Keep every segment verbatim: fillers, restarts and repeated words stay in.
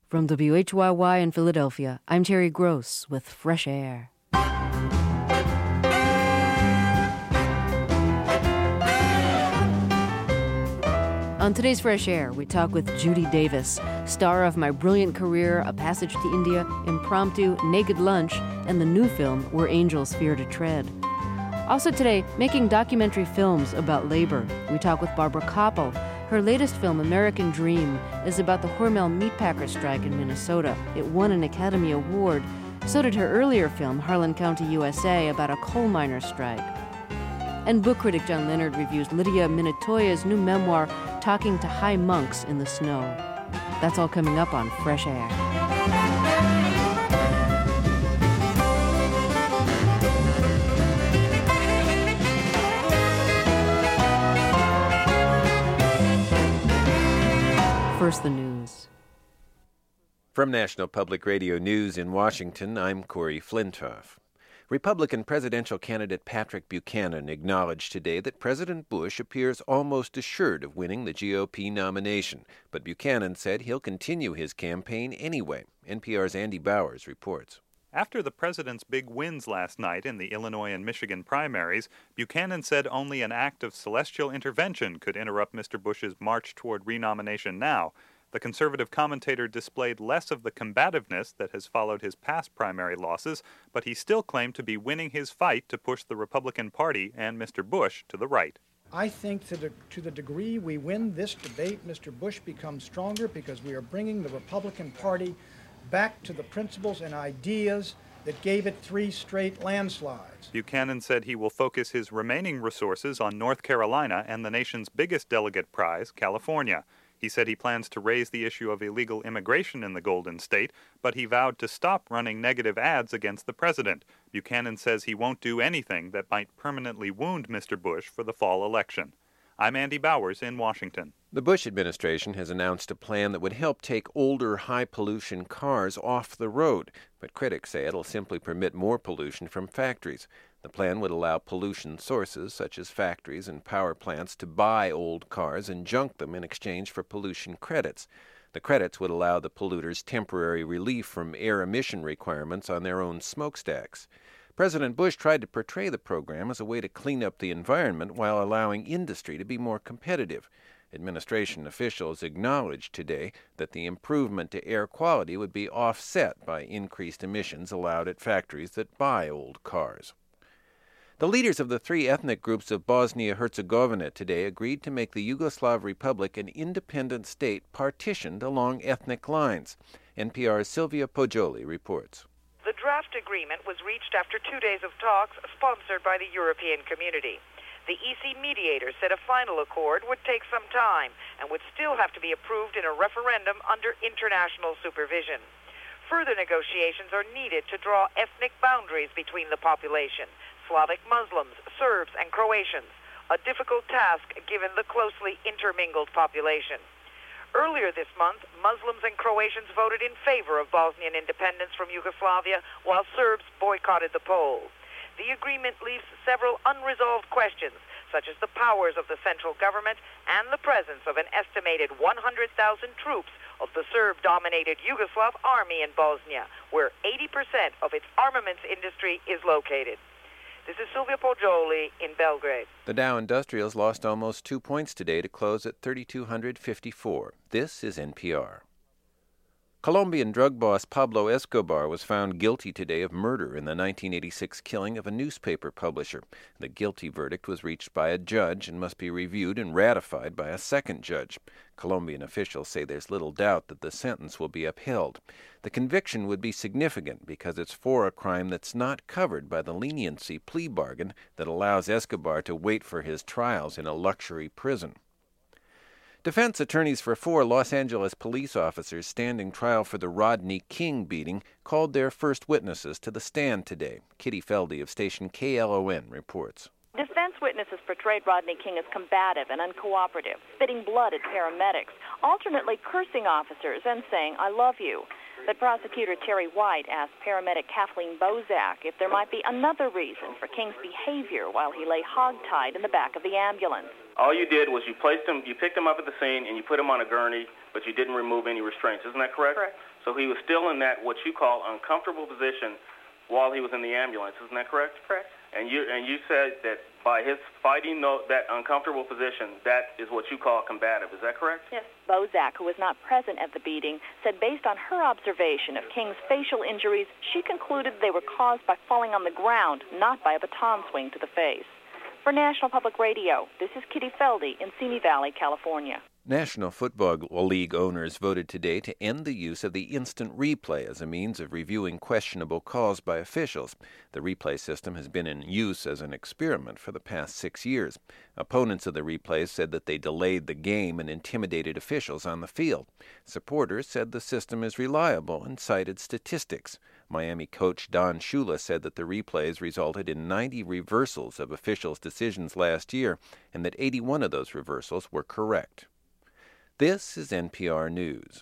From W H Y Y in Philadelphia, I'm Terry Gross with Fresh Air. On today's Fresh Air, we talk with Judy Davis, star of My Brilliant Career, A Passage to India, Impromptu, Naked Lunch, and the new film Where Angels Fear to Tread. Also today, making documentary films about labor. We talk with Barbara Koppel. Her latest film, American Dream, is about the Hormel meatpacker strike in Minnesota. It won an Academy Award. So did her earlier film, Harlan County, U S A, about a coal miner strike. And book critic John Leonard reviews Lydia Minatoya's new memoir, Talking to High Monks in the Snow. That's all coming up on Fresh Air. First, the news. From National Public Radio News in Washington, I'm Corey Flintoff. Republican presidential candidate Patrick Buchanan acknowledged today that President Bush appears almost assured of winning the G O P nomination, but Buchanan said he'll continue his campaign anyway. N P R's Andy Bowers reports. After the president's big wins last night in the Illinois and Michigan primaries, Buchanan said only an act of celestial intervention could interrupt Mister Bush's march toward renomination now. The conservative commentator displayed less of the combativeness that has followed his past primary losses, but he still claimed to be winning his fight to push the Republican Party and Mister Bush to the right. I think to the, to the degree we win this debate, Mister Bush becomes stronger because we are bringing the Republican Party back to the principles and ideas that gave it three straight landslides. Buchanan said he will focus his remaining resources on North Carolina and the nation's biggest delegate prize, California. He said he plans to raise the issue of illegal immigration in the Golden State, but he vowed to stop running negative ads against the president. Buchanan says he won't do anything that might permanently wound Mister Bush for the fall election. I'm Andy Bowers in Washington. The Bush administration has announced a plan that would help take older, high-pollution cars off the road, but critics say it'll simply permit more pollution from factories. The plan would allow pollution sources, such as factories and power plants, to buy old cars and junk them in exchange for pollution credits. The credits would allow the polluters temporary relief from air emission requirements on their own smokestacks. President Bush tried to portray the program as a way to clean up the environment while allowing industry to be more competitive. Administration officials acknowledged today that the improvement to air quality would be offset by increased emissions allowed at factories that buy old cars. The leaders of the three ethnic groups of Bosnia-Herzegovina today agreed to make the Yugoslav Republic an independent state partitioned along ethnic lines. N P R's Sylvia Poggioli reports. The draft agreement was reached after two days of talks sponsored by the European Community. The E C mediator said a final accord would take some time and would still have to be approved in a referendum under international supervision. Further negotiations are needed to draw ethnic boundaries between the population, Slavic Muslims, Serbs, and Croatians, a difficult task given the closely intermingled population. Earlier this month, Muslims and Croatians voted in favor of Bosnian independence from Yugoslavia, while Serbs boycotted the polls. The agreement leaves several unresolved questions, such as the powers of the central government and the presence of an estimated one hundred thousand troops of the Serb-dominated Yugoslav army in Bosnia, where eighty percent of its armaments industry is located. This is Sylvia Poggioli in Belgrade. The Dow Industrials lost almost two points today to close at three thousand two hundred fifty-four. This is N P R. Colombian drug boss Pablo Escobar was found guilty today of murder in the nineteen eighty-six killing of a newspaper publisher. The guilty verdict was reached by a judge and must be reviewed and ratified by a second judge. Colombian officials say there's little doubt that the sentence will be upheld. The conviction would be significant because it's for a crime that's not covered by the leniency plea bargain that allows Escobar to wait for his trials in a luxury prison. Defense attorneys for four Los Angeles police officers standing trial for the Rodney King beating called their first witnesses to the stand today. Kitty Feldy of station K L O N reports. Defense witnesses portrayed Rodney King as combative and uncooperative, spitting blood at paramedics, alternately cursing officers and saying, "I love you." But prosecutor Terry White asked paramedic Kathleen Bozak if there might be another reason for King's behavior while he lay hogtied in the back of the ambulance. All you did was you placed him, you picked him up at the scene, and you put him on a gurney, but you didn't remove any restraints. Isn't that correct? Correct. So he was still in that, what you call, uncomfortable position while he was in the ambulance. Isn't that correct? Correct. And you and you said that by his fighting the, that uncomfortable position, that is what you call combative. Is that correct? Yes. Bozak, who was not present at the beating, said based on her observation of King's facial injuries, she concluded they were caused by falling on the ground, not by a baton swing to the face. For National Public Radio, this is Kitty Feldy in Simi Valley, California. National Football League owners voted today to end the use of the instant replay as a means of reviewing questionable calls by officials. The replay system has been in use as an experiment for the past six years. Opponents of the replays said that they delayed the game and intimidated officials on the field. Supporters said the system is reliable and cited statistics. Miami coach Don Shula said that the replays resulted in ninety reversals of officials' decisions last year and that eighty-one of those reversals were correct. This is N P R News.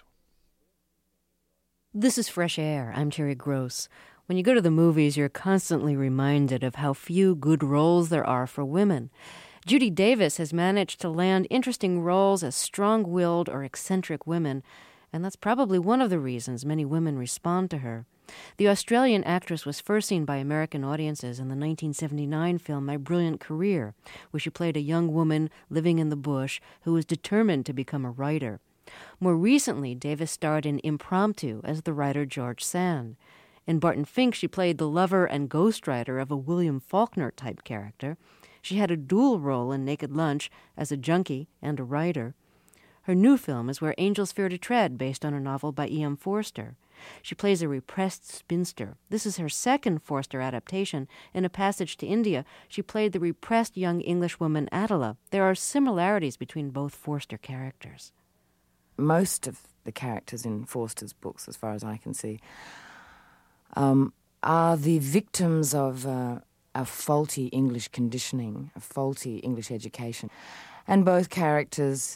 This is Fresh Air. I'm Terry Gross. When you go to the movies, you're constantly reminded of how few good roles there are for women. Judy Davis has managed to land interesting roles as strong-willed or eccentric women, and that's probably one of the reasons many women respond to her. The Australian actress was first seen by American audiences in the nineteen seventy-nine film My Brilliant Career, where she played a young woman living in the bush who was determined to become a writer. More recently, Davis starred in Impromptu as the writer George Sand. In Barton Fink, she played the lover and ghostwriter of a William Faulkner-type character. She had a dual role in Naked Lunch as a junkie and a writer. Her new film is Where Angels Fear to Tread, based on a novel by E M Forster. She plays a repressed spinster. This is her second Forster adaptation. In A Passage to India, she played the repressed young Englishwoman Adela. There are similarities between both Forster characters. Most of the characters in Forster's books, as far as I can see, um, are the victims of uh, a faulty English conditioning, a faulty English education. And both characters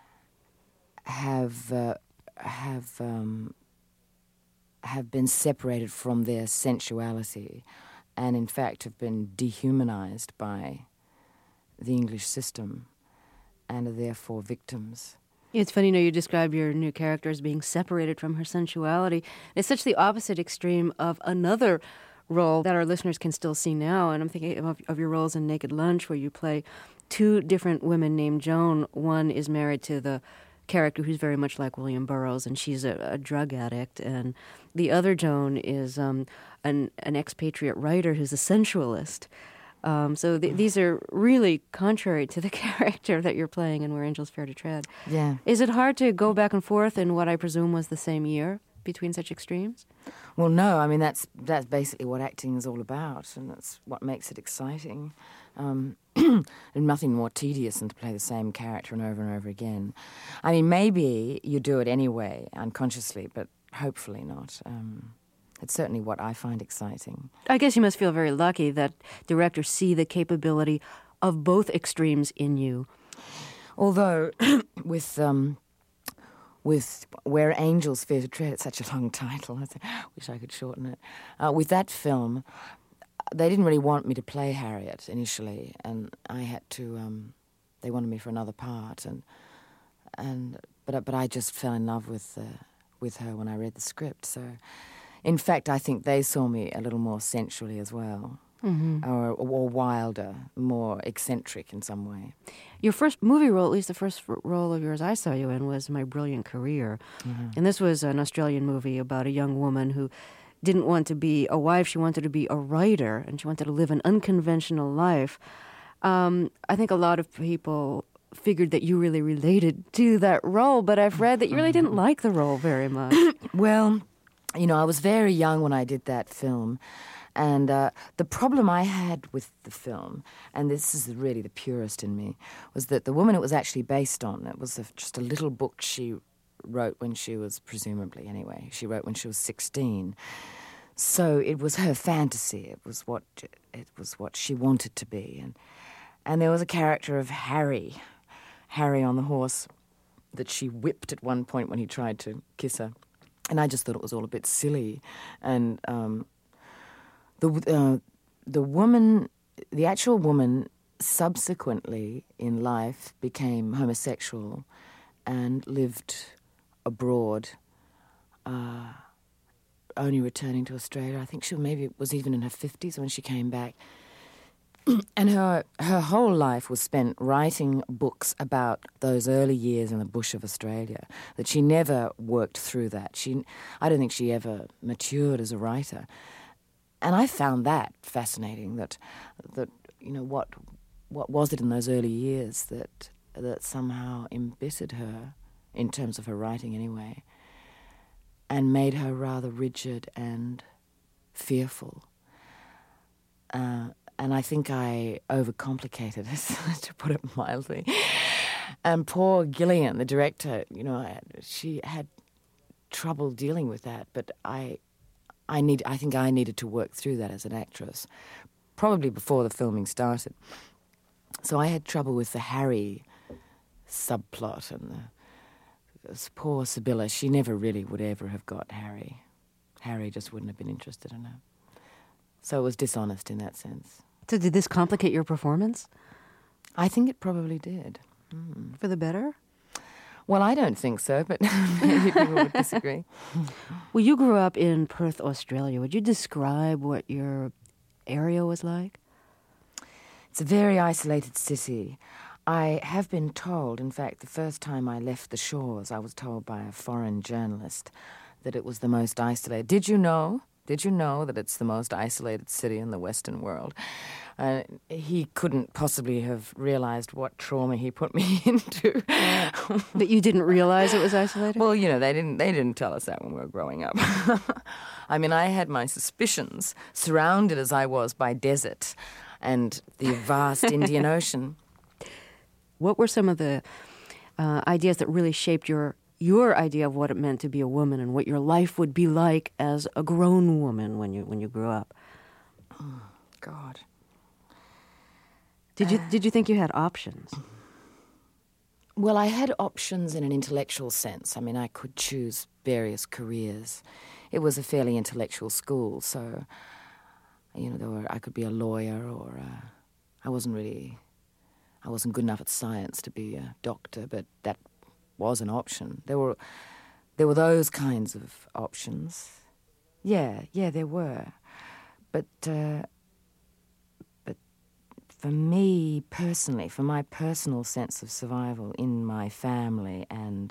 have uh, have um, have been separated from their sensuality, and in fact have been dehumanized by the English system, and are therefore victims. It's funny, you know, you describe your new character as being separated from her sensuality. It's such the opposite extreme of another role that our listeners can still see now, and I'm thinking of, of your roles in Naked Lunch, where you play two different women named Joan. One is married to the character who's very much like William Burroughs, and she's a, a drug addict, and the other Joan is um, an, an expatriate writer who's a sensualist. Um, so th- these are really contrary to the character that you're playing in Where Angels Fear to Tread. Yeah. Is it hard to go back and forth in what I presume was the same year between such extremes? Well, no. I mean, that's that's basically what acting is all about, and that's what makes it exciting. Um, and nothing more tedious than to play the same character and over and over again. I mean, maybe you do it anyway, unconsciously, but hopefully not. Um, it's certainly what I find exciting. I guess you must feel very lucky that directors see the capability of both extremes in you. Although, with um, with Where Angels Fear to Tread, it's such a long title. I wish I could shorten it. Uh, with that film, they didn't really want me to play Harriet initially, and I had to. Um, they wanted me for another part, and and but but I just fell in love with uh, with her when I read the script. So, in fact, I think they saw me a little more sensually as well, mm-hmm. or, or wilder, more eccentric in some way. Your first movie role, at least the first role of yours I saw you in, was My Brilliant Career, mm-hmm. and this was an Australian movie about a young woman who didn't want to be a wife, she wanted to be a writer, and she wanted to live an unconventional life. Um, I think a lot of people figured that you really related to that role, but I've read that you really didn't like the role very much. Well, you know, I was very young when I did that film, and uh, the problem I had with the film, and this is really the purist in me, was that the woman it was actually based on, it was a, just a little book she wrote when she was, presumably anyway, she wrote when she was sixteen. So it was her fantasy. It was what it was what she wanted to be, and and there was a character of Harry, Harry on the horse, that she whipped at one point when he tried to kiss her, and I just thought it was all a bit silly. And um, the uh, the woman, the actual woman, subsequently in life became homosexual and lived abroad, uh, only returning to Australia. I think she maybe was even in her fifties when she came back. And her her whole life was spent writing books about those early years in the bush of Australia, that she never worked through that. She, I don't think she ever matured as a writer. And I found that fascinating, that, that you know, what what was it in those early years that that somehow embittered her, in terms of her writing anyway, and made her rather rigid and fearful. Uh, and I think I overcomplicated it, to put it mildly. And poor Gillian, the director, you know, she had trouble dealing with that, but I, I need, I think I needed to work through that as an actress, probably before the filming started. So I had trouble with the Harry subplot, and the, this poor Sibylla, she never really would ever have got Harry. Harry just wouldn't have been interested in her. So it was dishonest in that sense. So did this complicate your performance? I think it probably did. Mm. For the better? Well, I don't think so, but maybe people would disagree. Well, you grew up in Perth, Australia. Would you describe what your area was like? It's a very isolated city. I have been told, in fact, the first time I left the shores, I was told by a foreign journalist that it was the most isolated. Did you know? Did you know that it's the most isolated city in the Western world? Uh, he couldn't possibly have realized what trauma he put me into. That you didn't realize it was isolated? Well, you know, they didn't they didn't tell us that when we were growing up. I mean, I had my suspicions, surrounded as I was by desert and the vast Indian Ocean. What were some of the uh, ideas that really shaped your your idea of what it meant to be a woman and what your life would be like as a grown woman when you when you grew up? Oh, God. Did you uh, did you think you had options? Well, I had options in an intellectual sense. I mean, I could choose various careers. It was a fairly intellectual school, so you know, there were, I could be a lawyer, or uh, I wasn't really, I wasn't good enough at science to be a doctor, but that was an option. There were, there were those kinds of options. Yeah, yeah, there were. But, uh, but for me personally, for my personal sense of survival in my family and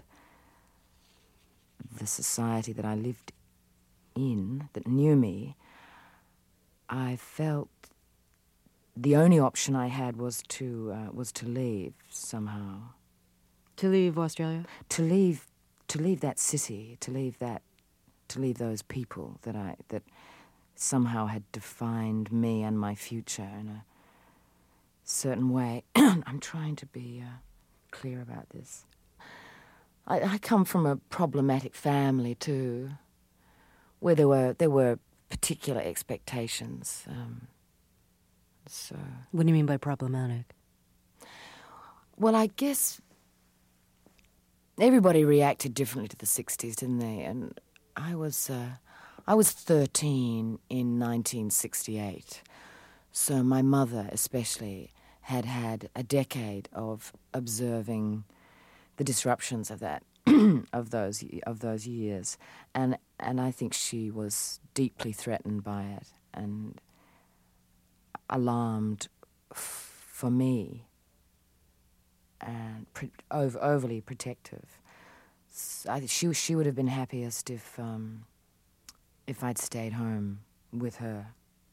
the society that I lived in, that knew me, I felt the only option I had was to uh, was to leave somehow. To leave Australia? To leave, to leave that city, to leave that, to leave those people that I that somehow had defined me and my future in a certain way. I'm trying to be uh, clear about this. I, I come from a problematic family too, where there were there were particular expectations. Um, so, what do you mean by problematic? Well, I guess everybody reacted differently to the sixties, didn't they? And I was uh, I was thirteen in nineteen sixty-eight, so my mother especially had had a decade of observing the disruptions of that of those of those years, and and I think she was deeply threatened by it and alarmed f- for me and pre- over, overly protective. So I think she she would have been happiest if um, if I'd stayed home with her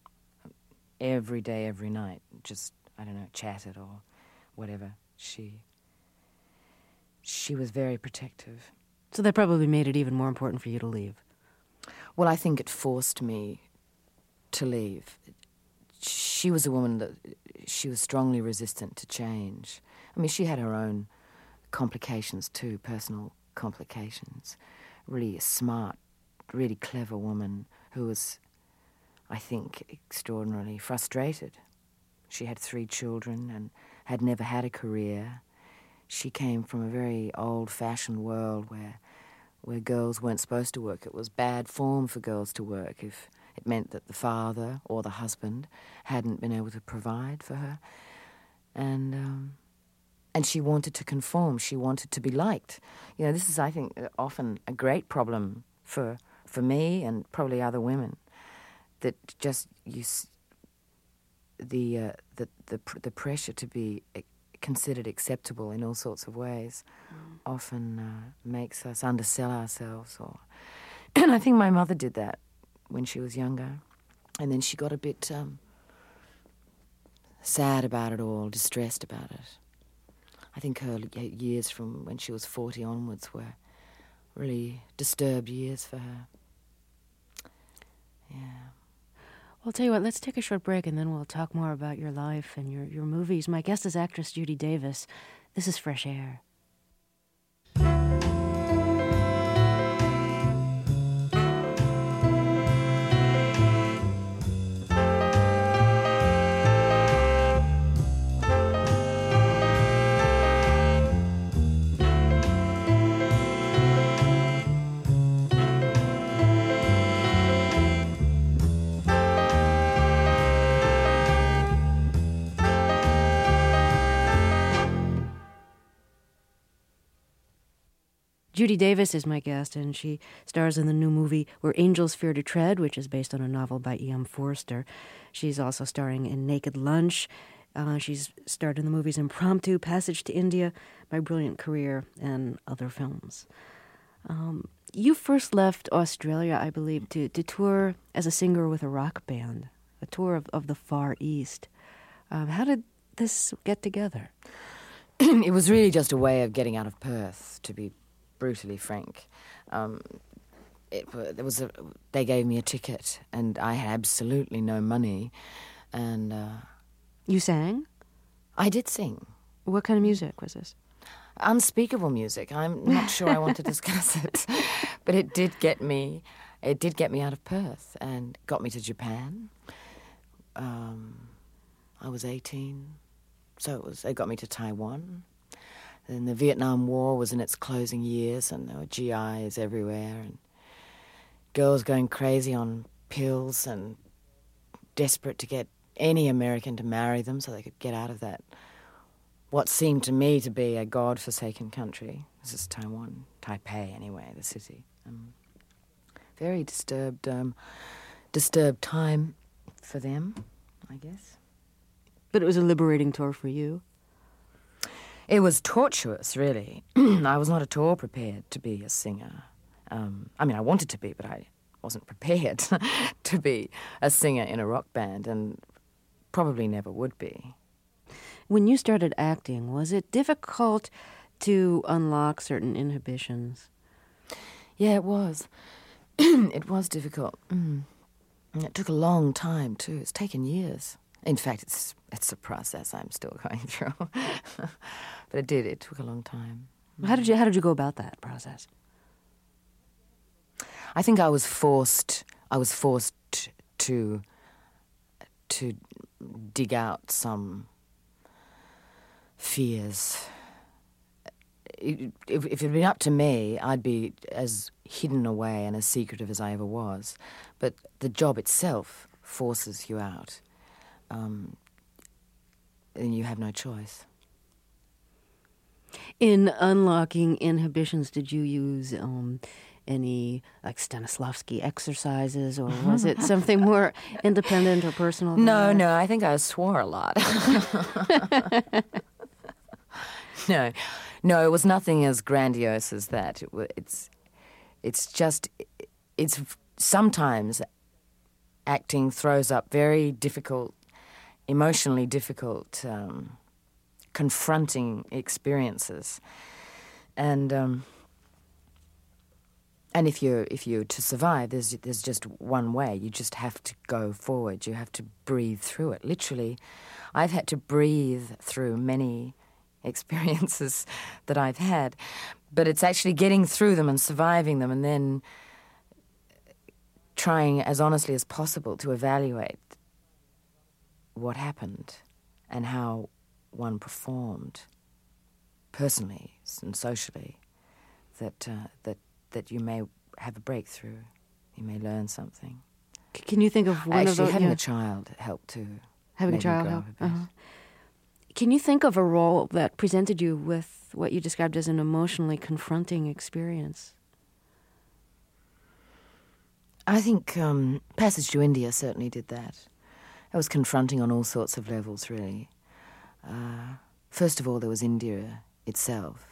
every day, every night, just I don't know, chatted or whatever. She. She was very protective. So that probably made it even more important for you to leave. Well, I think it forced me to leave. She was a woman that, she was strongly resistant to change. I mean, she had her own complications too, personal complications. Really a smart, really clever woman who was, I think, extraordinarily frustrated. She had three children and had never had a career. She came from a very old-fashioned world where where girls weren't supposed to work. It was bad form for girls to work if it meant that the father or the husband hadn't been able to provide for her. And um, and she wanted to conform. She wanted to be liked. You know, this is, I think, often a great problem for for me and probably other women, that just you the uh, the the the pressure to be considered acceptable in all sorts of ways mm. often uh, makes us undersell ourselves. Or, and I think my mother did that when she was younger, and then she got a bit um, sad about it all, distressed about it. I think her years from when she was forty onwards were really disturbed years for her. Yeah. Well, I'll tell you what, let's take a short break and then we'll talk more about your life and your, your movies. My guest is actress Judy Davis. This is Fresh Air. Judy Davis is my guest, and she stars in the new movie Where Angels Fear to Tread, which is based on a novel by E M Forster. She's also starring in Naked Lunch. Uh, she's starred in the movies Impromptu, Passage to India, My Brilliant Career, and other films. Um, you first left Australia, I believe, to, to tour as a singer with a rock band, a tour of, of the Far East. Um, how did this get together? It was really just a way of getting out of Perth, to be brutally frank. Um, it, there was a, they gave me a ticket, and I had absolutely no money. And uh, you sang? I did sing. What kind of music was this? Unspeakable music. I'm not sure I want to discuss it, but it did get me. It did get me out of Perth and got me to Japan. Um, I was eighteen, so it was. It got me to Taiwan. And the Vietnam War was in its closing years, and there were G Is everywhere, and girls going crazy on pills and desperate to get any American to marry them so they could get out of that, what seemed to me to be a God-forsaken country. This is Taiwan, Taipei anyway, the city. Um, very disturbed, um, disturbed time for them, I guess. But it was a liberating tour for you. It was tortuous, really. I was not at all prepared to be a singer. Um, I mean, I wanted to be, but I wasn't prepared to be a singer in a rock band, and probably never would be. When you started acting, was it difficult to unlock certain inhibitions? Yeah, it was. It was difficult. Mm. And it took a long time, too. It's taken years. In fact, it's it's a process I'm still going through. But it did. It took a long time. How did you How did you go about that process? I think I was forced. I was forced to to dig out some fears. If, if it had been up to me, I'd be as hidden away and as secretive as I ever was. But the job itself forces you out. Um, and you have no choice. In unlocking inhibitions, did you use um, any, like, Stanislavski exercises, or was it something more independent or personal? No, that? no, I think I swore a lot. no, no, it was nothing as grandiose as that. It, it's, it's just, it's sometimes acting throws up very difficult, emotionally difficult, um, confronting experiences, and um, and if you're if you're to survive, there's there's just one way. You just have to go forward. You have to breathe through it. Literally, I've had to breathe through many experiences that I've had, but it's actually getting through them and surviving them, and then trying as honestly as possible to evaluate what happened and how one performed personally and socially that uh, that that you may have a breakthrough, you may learn something. C- Can you think of one Actually, of those? having yeah. a child helped too. Having a Made me child grow help. up a bit. Uh-huh. Can you think of a role that presented you with what you described as an emotionally confronting experience? I think um, Passage to India certainly did that. It was confronting on all sorts of levels, really. Uh, first of all, there was India itself.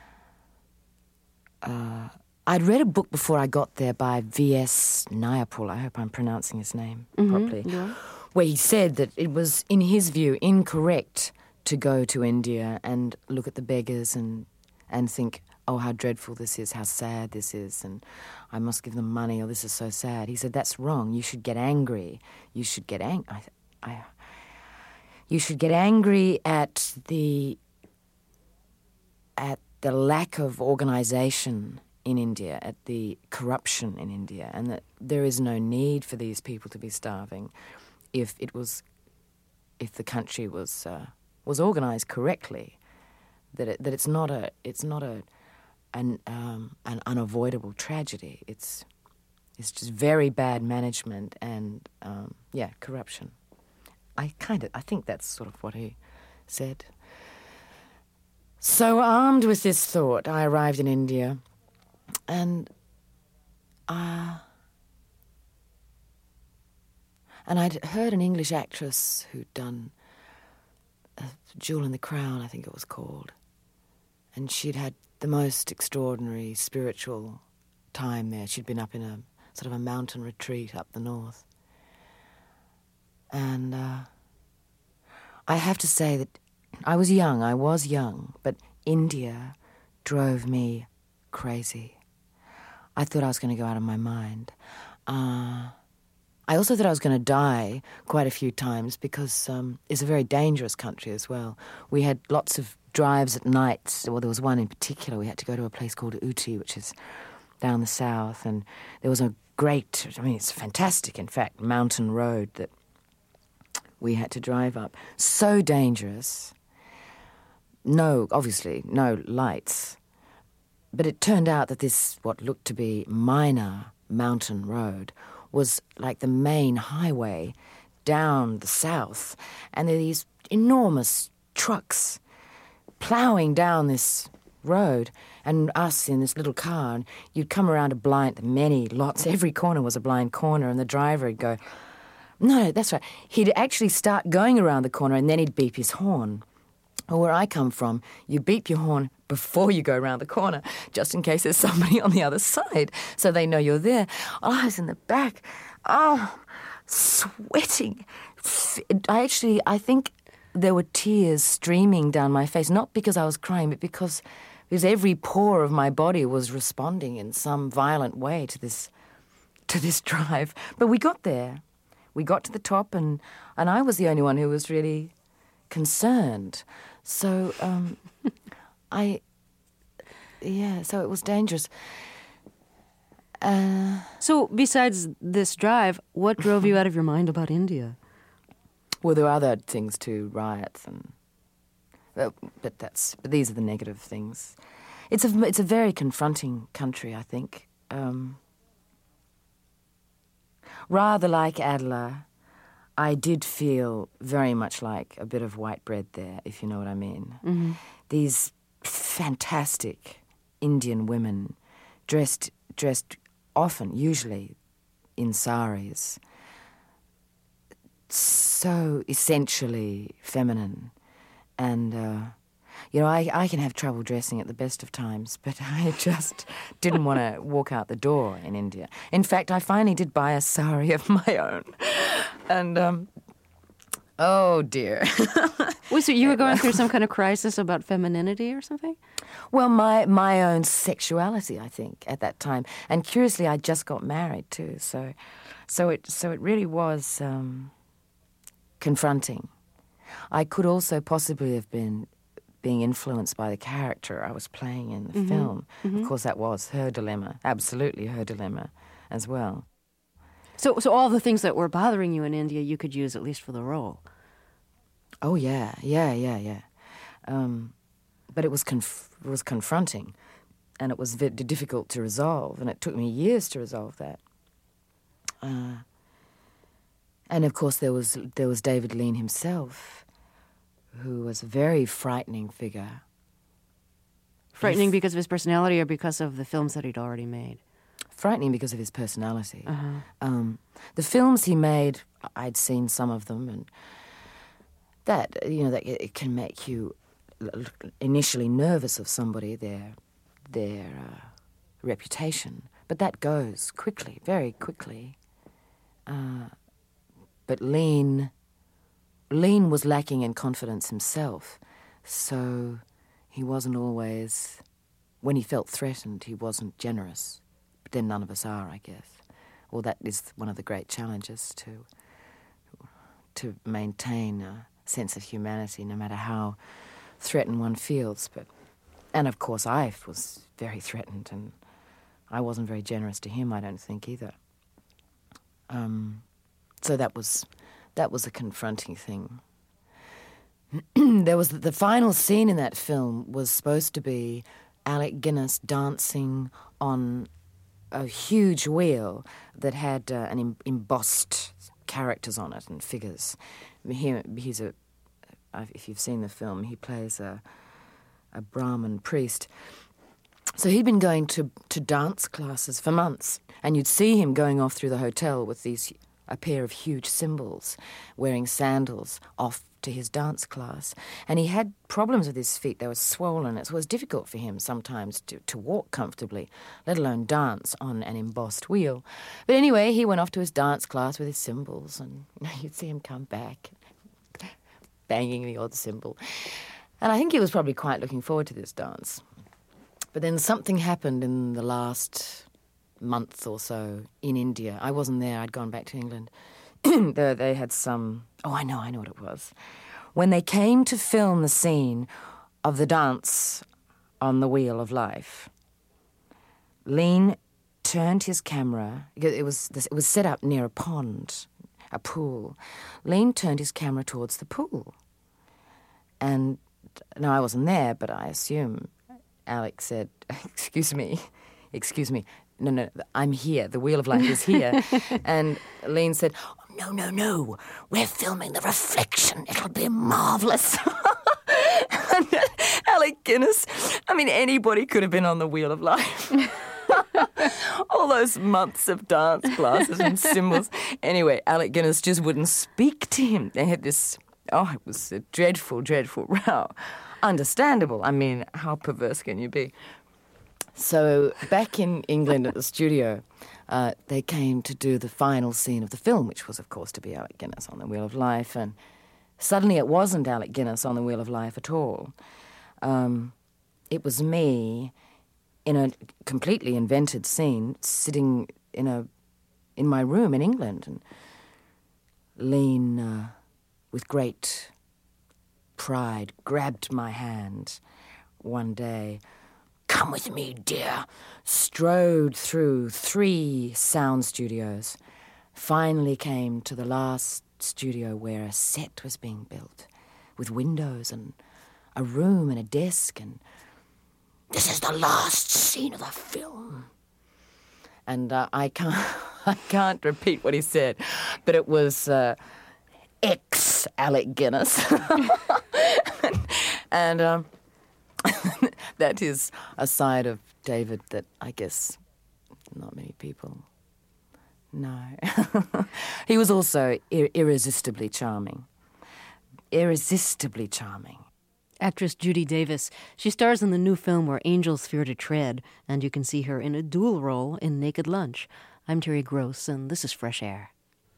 Uh, I'd read a book before I got there by V S Naipaul, I hope I'm pronouncing his name Mm-hmm. properly, Yeah. where he said that it was, in his view, incorrect to go to India and look at the beggars and and think, oh, how dreadful this is, how sad this is, and I must give them money, or this is so sad. He said, that's wrong. You should get angry. You should get ang- I, I, You should get angry at the at the lack of organisation in India, at the corruption in India, and that there is no need for these people to be starving if it was, if the country was uh, was organised correctly. That it, that it's not a it's not a an um, an unavoidable tragedy. It's it's just very bad management and um, yeah, corruption. I kind of I think that's sort of what he said. So armed with this thought, I arrived in India, and uh, and I'd heard an English actress who'd done a Jewel in the Crown, I think it was called, and she'd had the most extraordinary spiritual time there. She'd been up in a sort of a mountain retreat up the north. And uh, I have to say that I was young, I was young, but India drove me crazy. I thought I was going to go out of my mind. Uh, I also thought I was going to die quite a few times because um, it's a very dangerous country as well. We had lots of drives at night. Well, there was one in particular. We had to go to a place called Ooty, which is down the south, and there was a great, I mean, it's fantastic, in fact, mountain road that we had to drive up. So dangerous. No, obviously, no lights. But it turned out that this, what looked to be minor mountain road, was like the main highway down the south. And there are these enormous trucks ploughing down this road, and us in this little car, and you'd come around a blind, many lots, every corner was a blind corner, and the driver would go, no, no, that's right. He'd actually start going around the corner, and then he'd beep his horn. Or where I come from, you beep your horn before you go around the corner, just in case there's somebody on the other side, so they know you're there. Oh, I was in the back, oh, sweating. I actually, I think there were tears streaming down my face, not because I was crying, but because, because every pore of my body was responding in some violent way to this, to this drive. But we got there. We got to the top, and, and I was the only one who was really concerned. So, um, I, yeah, so it was dangerous. Uh, so besides this drive, what drove you out of your mind about India? Well, there were other things too, riots and, well, but that's, but these are the negative things. It's a, it's a very confronting country, I think. Um, rather like Adler, I did feel very much like a bit of white bread there, if you know what I mean. Mm-hmm. These fantastic Indian women dressed dressed often, usually, in saris, so essentially feminine. And, uh, you know, I, I can have trouble dressing at the best of times, but I just didn't want to walk out the door in India. In fact, I finally did buy a sari of my own. And, um, oh, dear. Well, so you were going through some kind of crisis about femininity or something? Well, my, my own sexuality, I think, at that time. And curiously, I just got married, too. So so it, so it really was um, confronting. I could also possibly have been being influenced by the character I was playing in the Mm-hmm. film. Mm-hmm. Of course, that was her dilemma, absolutely her dilemma as well. So so all the things that were bothering you in India, you could use at least for the role. Oh, yeah, yeah, yeah, yeah. Um, but it was conf- it was confronting. and it was very difficult to resolve, and it took me years to resolve that. Uh, and of course there was there was David Lean himself, who was a very frightening figure. Frightening because of his personality or because of the films that he'd already made? Frightening because of his personality. Uh-huh. Um, the films he made, I'd seen some of them, and that, you know, that it can make you initially nervous of somebody, their their uh, reputation, but that goes quickly, very quickly. Uh, but Lean, Lean was lacking in confidence himself, so he wasn't always, when he felt threatened, he wasn't generous. But then none of us are, I guess. Well, that is one of the great challenges, to to maintain a sense of humanity, no matter how threatened one feels. But, and of course, I was very threatened, and I wasn't very generous to him, I don't think, either. Um, so that was that was a confronting thing. There was the final scene in that film was supposed to be Alec Guinness dancing on a huge wheel that had uh, an em- embossed characters on it and figures. He, he's a, if you've seen the film, he plays a, a Brahmin priest. So he'd been going to, to dance classes for months, and you'd see him going off through the hotel with these a pair of huge cymbals, wearing sandals, off to his dance class. And he had problems with his feet. They were swollen. It was difficult for him sometimes to, to walk comfortably, let alone dance on an embossed wheel. But anyway, he went off to his dance class with his cymbals, and you know, you'd see him come back, banging the odd cymbal. And I think he was probably quite looking forward to this dance. But then something happened in the last month or so in India. I wasn't there. I'd gone back to England. they, they had some... Oh, I know, I know what it was. When they came to film the scene of the dance on the Wheel of Life, Lean turned his camera... It was, it was set up near a pond, a pool. Lean turned his camera towards the pool. And, no, I wasn't there, but I assume Alec said, excuse me, excuse me, no, no, I'm here. The Wheel of Life is here. And Lean said, oh, no, no, no. We're filming the reflection. It'll be marvellous. And Alec Guinness, I mean, anybody could have been on the Wheel of Life. All those months of dance classes and cymbals. Anyway, Alec Guinness just wouldn't speak to him. They had this, oh, it was a dreadful, dreadful row. Understandable. I mean, how perverse can you be? So back in England at the studio, uh, they came to do the final scene of the film, which was, of course, to be Alec Guinness on the Wheel of Life. And suddenly it wasn't Alec Guinness on the Wheel of Life at all. Um, it was me in a completely invented scene, sitting in a in my room in England, and Lean, uh, with great pride, grabbed my hand one day. Come with me, dear. Strode through three sound studios. Finally came to the last studio where a set was being built, with windows and a room and a desk, and this is the last scene of the film. And uh, I can't, I can't repeat what he said, but it was uh, ex Alec Guinness, and. and um, that is a side of David that I guess not many people know. He was also ir- irresistibly charming. Irresistibly charming. Actress Judy Davis. She stars in the new film Where Angels Fear to Tread, and you can see her in a dual role in Naked Lunch. I'm Terry Gross, and this is Fresh Air.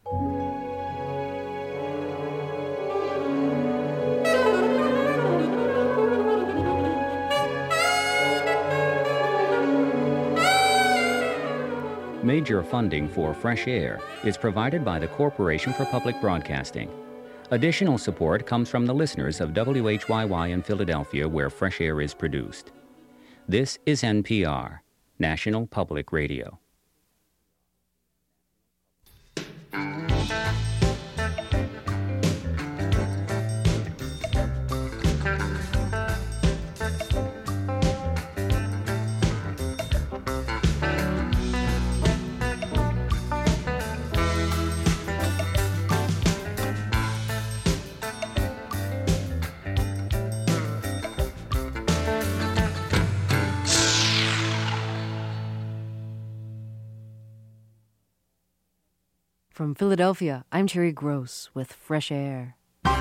Major funding for Fresh Air is provided by the Corporation for Public Broadcasting. Additional support comes from the listeners of W H Y Y in Philadelphia, where Fresh Air is produced. This is N P R, National Public Radio. From Philadelphia, I'm Terry Gross with Fresh Air.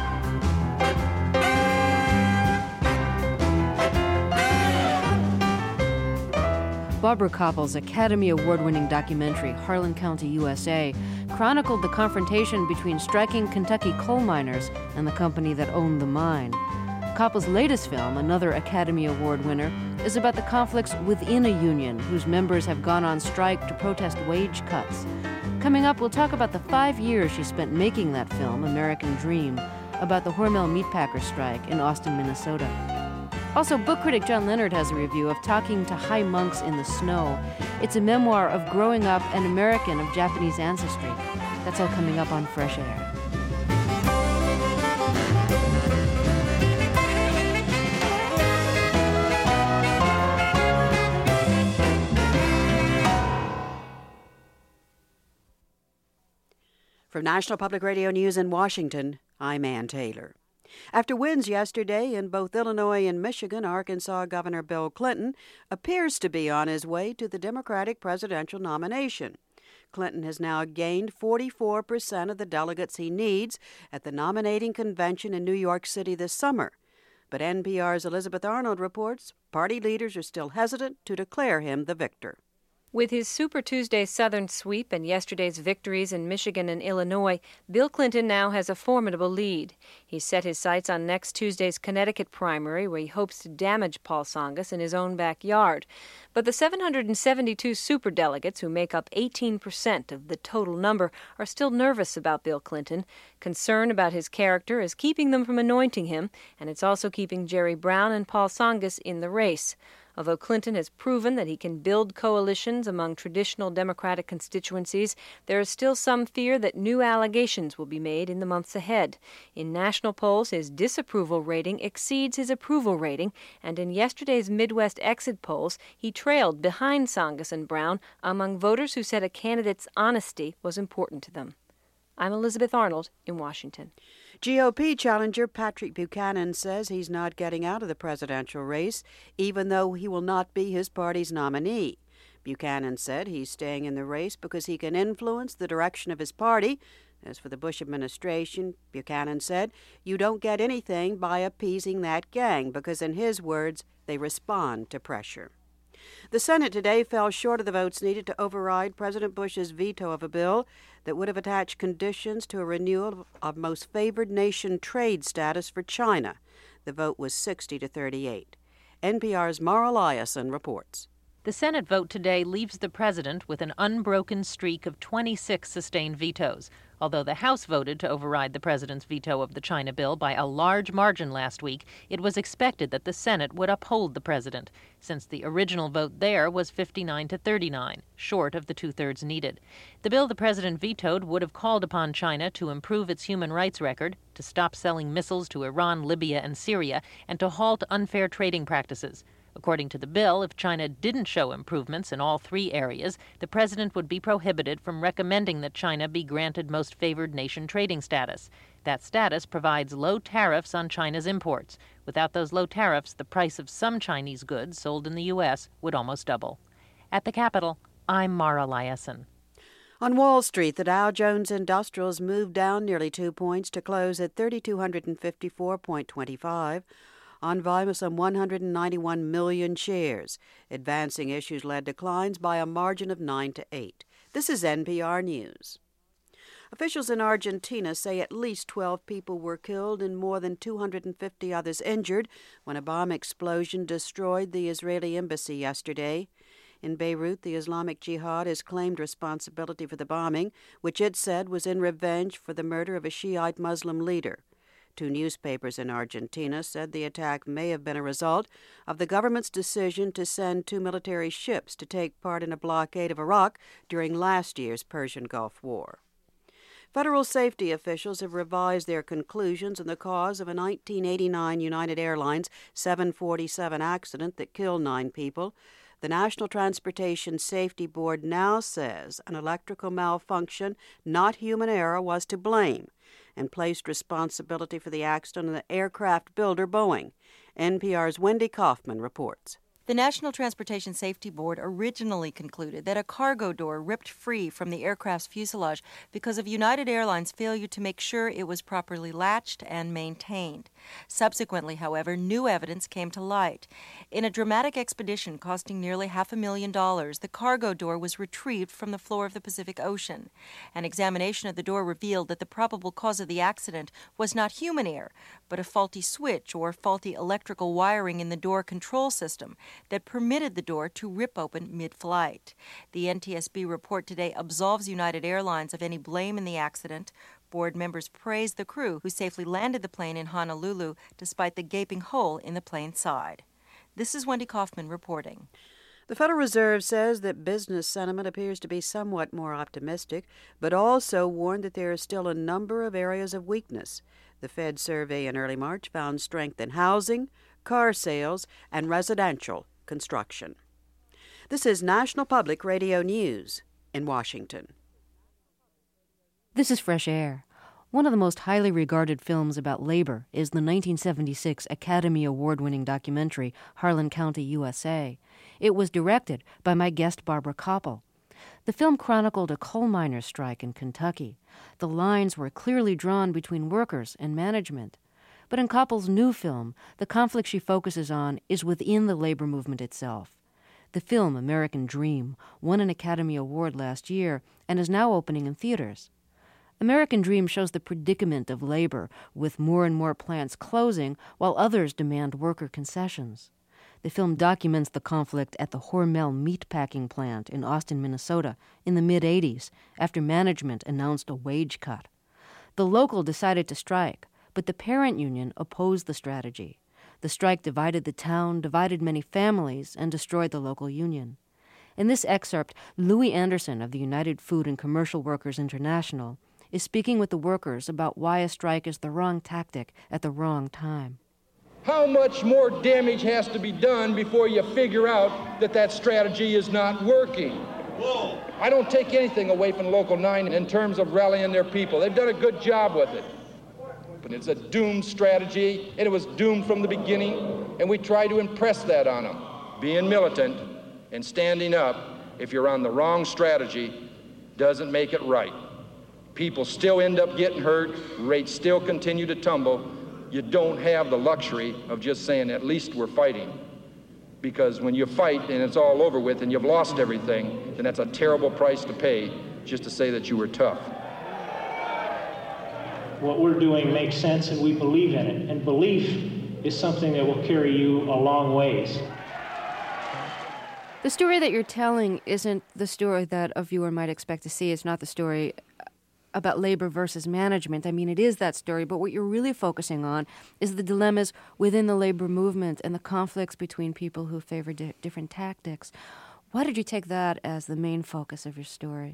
Barbara Koppel's Academy Award-winning documentary, Harlan County, U S A, chronicled the confrontation between striking Kentucky coal miners and the company that owned the mine. Koppel's latest film, another Academy Award winner, is about the conflicts within a union whose members have gone on strike to protest wage cuts. Coming up, we'll talk about the five years she spent making that film, American Dream, about the Hormel Meatpackers strike in Austin, Minnesota. Also, book critic John Leonard has a review of Talking to High Monks in the Snow. It's a memoir of growing up an American of Japanese ancestry. That's all coming up on Fresh Air. From National Public Radio News in Washington, I'm Ann Taylor. After wins yesterday in both Illinois and Michigan, Arkansas Governor Bill Clinton appears to be on his way to the Democratic presidential nomination. Clinton has now gained forty-four percent of the delegates he needs at the nominating convention in New York City this summer. But N P R's Elizabeth Arnold reports party leaders are still hesitant to declare him the victor. With his Super Tuesday Southern sweep and yesterday's victories in Michigan and Illinois, Bill Clinton now has a formidable lead. He's set his sights on next Tuesday's Connecticut primary, where he hopes to damage Paul Tsongas in his own backyard. But the seven hundred seventy-two superdelegates, who make up eighteen percent of the total number, are still nervous about Bill Clinton. Concern about his character is keeping them from anointing him, and it's also keeping Jerry Brown and Paul Tsongas in the race. Although Clinton has proven that he can build coalitions among traditional Democratic constituencies, there is still some fear that new allegations will be made in the months ahead. In national polls, his disapproval rating exceeds his approval rating, and in yesterday's Midwest exit polls, he trailed behind Tsongas and Brown among voters who said a candidate's honesty was important to them. I'm Elizabeth Arnold in Washington. G O P challenger Patrick Buchanan says he's not getting out of the presidential race, even though he will not be his party's nominee. Buchanan said he's staying in the race because he can influence the direction of his party. As for the Bush administration, Buchanan said, you don't get anything by appeasing that gang because, in his words, they respond to pressure. The Senate today fell short of the votes needed to override President Bush's veto of a bill that would have attached conditions to a renewal of most favored nation trade status for China. The vote was sixty to thirty-eight. N P R's Mara Liasson reports. The Senate vote today leaves the president with an unbroken streak of twenty-six sustained vetoes. Although the House voted to override the president's veto of the China bill by a large margin last week, it was expected that the Senate would uphold the president, since the original vote there was fifty-nine to thirty-nine, short of the two-thirds needed. The bill the president vetoed would have called upon China to improve its human rights record, to stop selling missiles to Iran, Libya, and Syria, and to halt unfair trading practices. According to the bill, if China didn't show improvements in all three areas, the president would be prohibited from recommending that China be granted most favored nation trading status. That status provides low tariffs on China's imports. Without those low tariffs, the price of some Chinese goods sold in the U S would almost double. At the Capitol, I'm Mara Liasson. On Wall Street, the Dow Jones Industrials moved down nearly two points to close at three thousand two hundred fifty-four point two five. On volume of some one hundred ninety-one million shares. Advancing issues led declines by a margin of nine to eight. This is N P R News. Officials in Argentina say at least twelve people were killed and more than two hundred fifty others injured when a bomb explosion destroyed the Israeli embassy yesterday. In Beirut, the Islamic Jihad has claimed responsibility for the bombing, which it said was in revenge for the murder of a Shiite Muslim leader. Two newspapers in Argentina said the attack may have been a result of the government's decision to send two military ships to take part in a blockade of Iraq during last year's Persian Gulf War. Federal safety officials have revised their conclusions on the cause of a nineteen eighty-nine United Airlines seven forty-seven accident that killed nine people. The National Transportation Safety Board now says an electrical malfunction, not human error, was to blame, and placed responsibility for the accident on the aircraft builder Boeing. N P R's Wendy Kaufman reports. The National Transportation Safety Board originally concluded that a cargo door ripped free from the aircraft's fuselage because of United Airlines' failure to make sure it was properly latched and maintained. Subsequently, however, new evidence came to light. In a dramatic expedition costing nearly half a million dollars, the cargo door was retrieved from the floor of the Pacific Ocean. An examination of the door revealed that the probable cause of the accident was not human error, but a faulty switch or faulty electrical wiring in the door control system that permitted the door to rip open mid-flight. The N T S B report today absolves United Airlines of any blame in the accident. Board members praised the crew who safely landed the plane in Honolulu despite the gaping hole in the plane's side. This is Wendy Kaufman reporting. The Federal Reserve says that business sentiment appears to be somewhat more optimistic, but also warned that there is still a number of areas of weakness. The Fed survey in early March found strength in housing, car sales, and residential construction. This is National Public Radio News in Washington. This is Fresh Air. One of the most highly regarded films about labor is the nineteen seventy-six Academy Award-winning documentary Harlan County, U S A. It was directed by my guest Barbara Koppel. The film chronicled a coal miners' strike in Kentucky. The lines were clearly drawn between workers and management. But in Koppel's new film, the conflict she focuses on is within the labor movement itself. The film, American Dream, won an Academy Award last year and is now opening in theaters. American Dream shows the predicament of labor, with more and more plants closing while others demand worker concessions. The film documents the conflict at the Hormel meatpacking plant in Austin, Minnesota, in the mid-eighties, after management announced a wage cut. The local decided to strike, but the parent union opposed the strategy. The strike divided the town, divided many families, and destroyed the local union. In this excerpt, Louis Anderson of the United Food and Commercial Workers International is speaking with the workers about why a strike is the wrong tactic at the wrong time. How much more damage has to be done before you figure out that that strategy is not working? Whoa. I don't take anything away from Local nine in terms of rallying their people. They've done a good job with it. But it's a doomed strategy, and it was doomed from the beginning, and we try to impress that on them. Being militant and standing up, if you're on the wrong strategy, doesn't make it right. People still end up getting hurt, rates still continue to tumble. You don't have the luxury of just saying, at least we're fighting. Because when you fight and it's all over with and you've lost everything, then that's a terrible price to pay just to say that you were tough. What we're doing makes sense and we believe in it. And belief is something that will carry you a long ways. The story that you're telling isn't the story that a viewer might expect to see. It's not the story about labor versus management. I mean, it is that story, but what you're really focusing on is the dilemmas within the labor movement and the conflicts between people who favor di- different tactics. Why did you take that as the main focus of your story?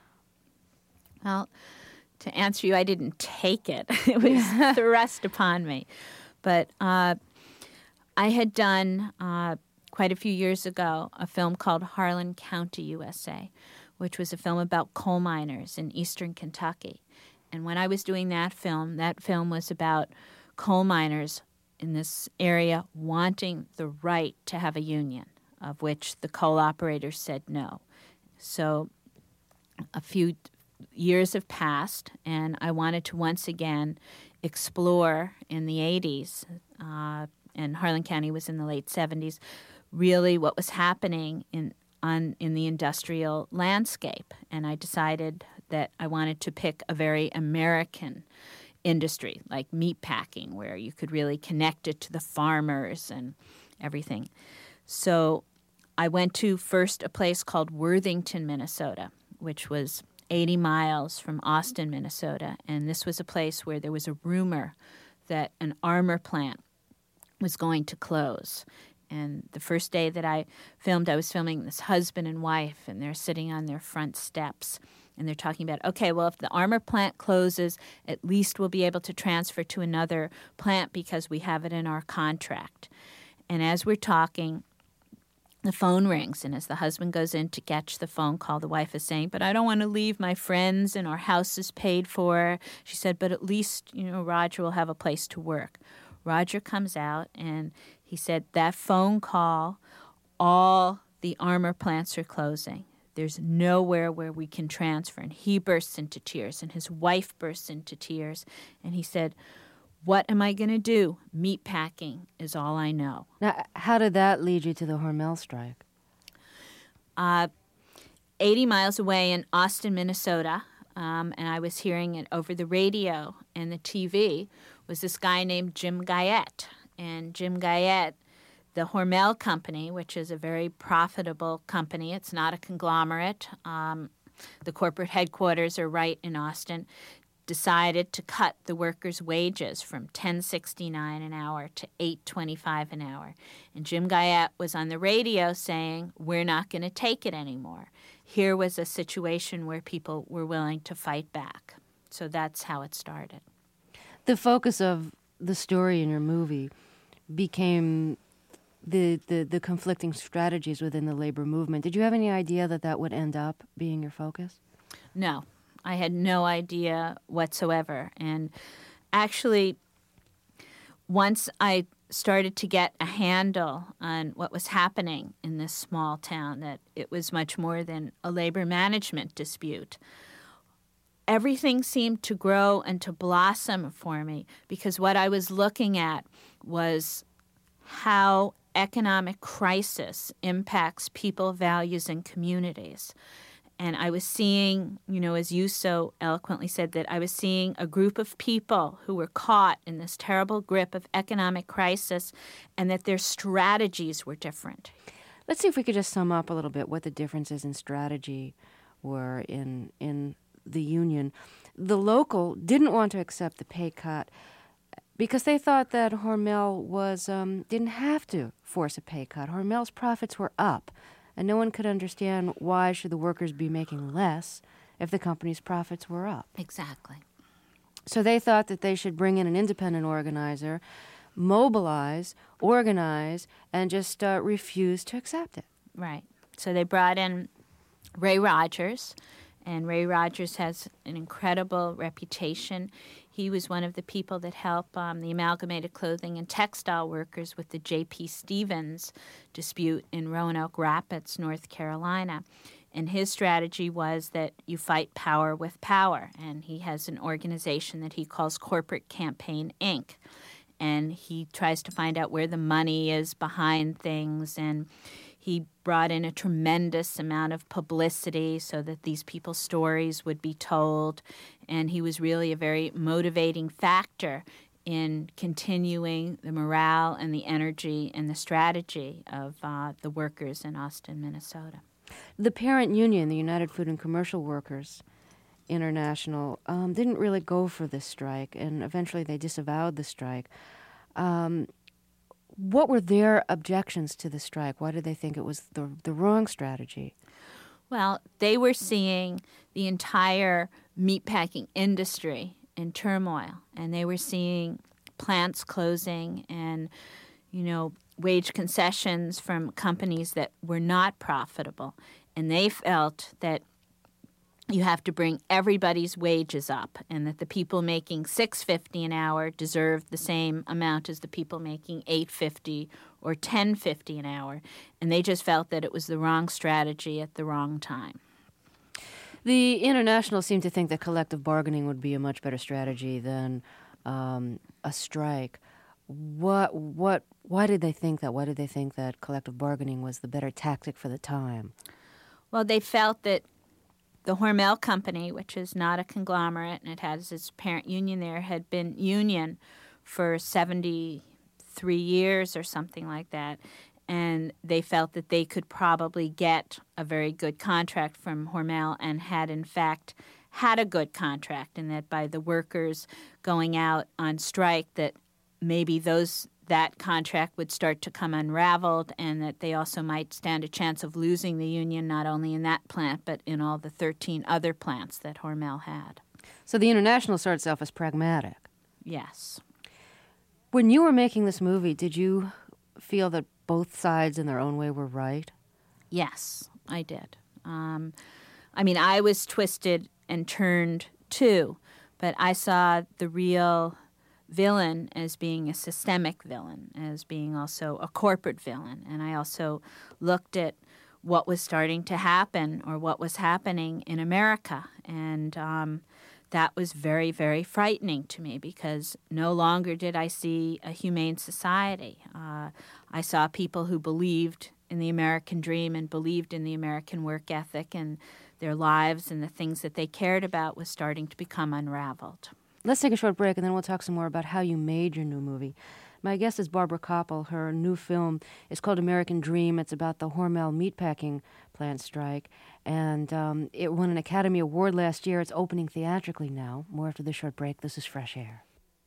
Well, to answer you, I didn't take it. It was thrust upon me. But uh, I had done, uh, quite a few years ago, a film called Harlan County, U S A, which was a film about coal miners in eastern Kentucky. And when I was doing that film, that film was about coal miners in this area wanting the right to have a union, of which the coal operators said no. So a few years have passed, and I wanted to once again explore in the eighties, uh, and Harlan County was in the late seventies, really what was happening in on in the industrial landscape. And I decided that I wanted to pick a very American industry, like meatpacking, where you could really connect it to the farmers and everything. So I went to first a place called Worthington, Minnesota, which was eighty miles from Austin, Minnesota. And this was a place where there was a rumor that an armor plant was going to close. And the first day that I filmed, I was filming this husband and wife, and they're sitting on their front steps. And they're talking about, okay, well, if the armor plant closes, at least we'll be able to transfer to another plant because we have it in our contract. And as we're talking, the phone rings. And as the husband goes in to catch the phone call, the wife is saying, but I don't want to leave my friends, and our house is paid for. She said, but at least, you know, Roger will have a place to work. Roger comes out, and he said that phone call all the armor plants are closing. There's nowhere where we can transfer. And he bursts into tears, and his wife bursts into tears. And he said, what am I going to do? Meat packing is all I know. Now, how did that lead you to the Hormel strike? Uh, eighty miles away in Austin, Minnesota, um, and I was hearing it over the radio and the T V, was this guy named Jim Guyette. And Jim Guyette, the Hormel Company, which is a very profitable company, it's not a conglomerate, um, the corporate headquarters are right in Austin, decided to cut the workers' wages from ten sixty-nine an hour to eight twenty-five an hour. And Jim Guyette was on the radio saying, we're not going to take it anymore. Here was a situation where people were willing to fight back. So that's how it started. The focus of the story in your movie became the, the, the conflicting strategies within the labor movement. Did you have any idea that that would end up being your focus? No. I had no idea whatsoever. And actually, once I started to get a handle on what was happening in this small town, that it was much more than a labor management dispute, everything seemed to grow and to blossom for me, because what I was looking at was how economic crisis impacts people, values, and communities. And I was seeing, you know, as you so eloquently said, that I was seeing a group of people who were caught in this terrible grip of economic crisis, and that their strategies were different. Let's see if we could just sum up a little bit what the differences in strategy were in in the union. The local didn't want to accept the pay cut because they thought that Hormel was um, didn't have to force a pay cut. Hormel's profits were up. And no one could understand why should the workers be making less if the company's profits were up. Exactly. So they thought that they should bring in an independent organizer, mobilize, organize, and just uh, refuse to accept it. Right. So they brought in Ray Rogers, and Ray Rogers has an incredible reputation. He was one of the people that helped um, the Amalgamated Clothing and Textile Workers with the J P. Stevens dispute in Roanoke Rapids, North Carolina. And his strategy was that you fight power with power. And he has an organization that he calls Corporate Campaign, Incorporated. And he tries to find out where the money is behind things. And he brought in a tremendous amount of publicity so that these people's stories would be told. And he was really a very motivating factor in continuing the morale and the energy and the strategy of uh, the workers in Austin, Minnesota. The parent union, the United Food and Commercial Workers International, um, didn't really go for this strike, and eventually they disavowed the strike. Um, what were their objections to the strike? Why did they think it was the, the wrong strategy? Well, they were seeing the entire meatpacking industry in turmoil, and they were seeing plants closing and, you know, wage concessions from companies that were not profitable. And they felt that you have to bring everybody's wages up, and that the people making six fifty an hour deserved the same amount as the people making eight fifty or ten fifty an hour. And they just felt that it was the wrong strategy at the wrong time. The International seemed to think that collective bargaining would be a much better strategy than um, a strike. What, what, why did they think that? Why did they think that collective bargaining was the better tactic for the time? Well, they felt that the Hormel Company, which is not a conglomerate and it has its parent union there, had been union for seventy-three years or something like that. And they felt that they could probably get a very good contract from Hormel, and had, in fact, had a good contract, and that by the workers going out on strike, that maybe those that contract would start to come unraveled, and that they also might stand a chance of losing the union not only in that plant but in all the thirteen other plants that Hormel had. So the International saw itself as pragmatic. Yes. When you were making this movie, did you feel that both sides in their own way were right? Yes, I did. Um, I mean, I was twisted and turned too, but I saw the real villain as being a systemic villain, as being also a corporate villain. And I also looked at what was starting to happen or what was happening in America. And um, that was very, very frightening to me because no longer did I see a humane society. Uh, I saw people who believed in the American dream and believed in the American work ethic, and their lives and the things that they cared about was starting to become unraveled. Let's take a short break, and then we'll talk some more about how you made your new movie. My guest is Barbara Kopple. Her new film is called American Dream. It's about the Hormel meatpacking plant strike, and um, it won an Academy Award last year. It's opening theatrically now. More after this short break. This is Fresh Air.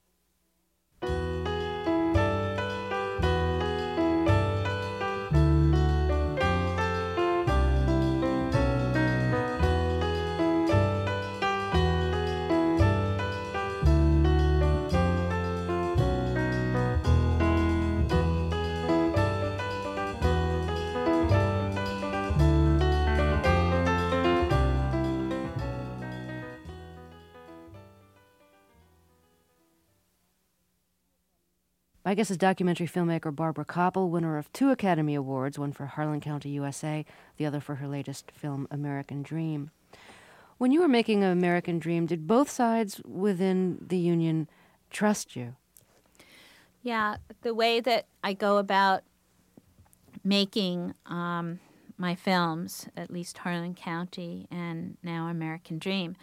My guest is documentary filmmaker Barbara Kopple, winner of two Academy Awards, one for Harlan County, U S A, the other for her latest film, American Dream. When you were making American Dream, did both sides within the union trust you? Yeah, the way that I go about making um, my films, at least Harlan County and now American Dream,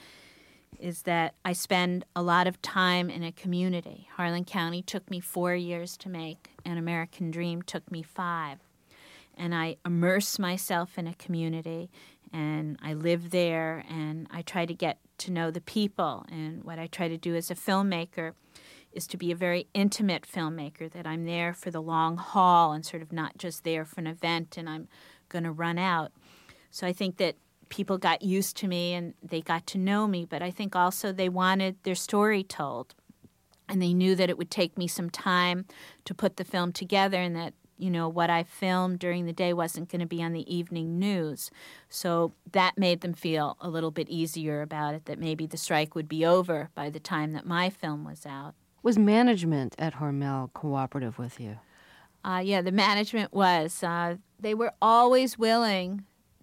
is that I spend a lot of time in a community. Harlan County took me four years to make, and American Dream took me five. And I immerse myself in a community, and I live there, and I try to get to know the people. And what I try to do as a filmmaker is to be a very intimate filmmaker, that I'm there for the long haul and sort of not just there for an event and I'm going to run out. So I think that people got used to me and they got to know me, but I think also they wanted their story told. And they knew that it would take me some time to put the film together and that, you know, what I filmed during the day wasn't going to be on the evening news. So that made them feel a little bit easier about it, that maybe the strike would be over by the time that my film was out. Was management at Hormel cooperative with you? Uh, yeah, the management was. Uh, they were always willing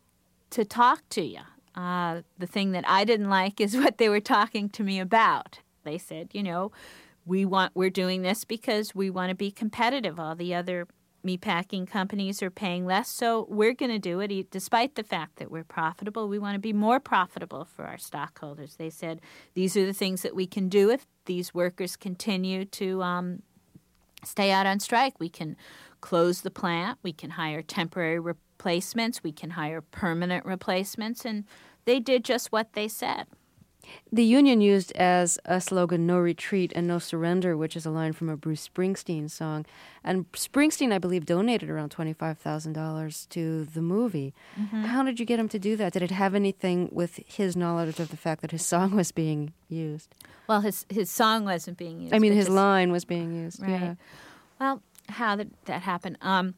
to talk to you. Uh, the thing that I didn't like is what they were talking to me about. They said, you know, we want, we're doing this because we want to be competitive. All the other meatpacking companies are paying less, so we're going to do it. Despite the fact that we're profitable, we want to be more profitable for our stockholders. They said, these are the things that we can do if these workers continue to um, stay out on strike. We can close the plant. We can hire temporary replacements. We can hire permanent replacements. And they did just what they said. The union used as a slogan, no retreat and no surrender, which is a line from a Bruce Springsteen song. And Springsteen, I believe, donated around twenty-five thousand dollars to the movie. Mm-hmm. How did you get him to do that? Did it have anything with his knowledge of the fact that his song was being used? Well, his his song wasn't being used. I mean, his, his line was being used. Right. Yeah. Well, how did that happen? Um,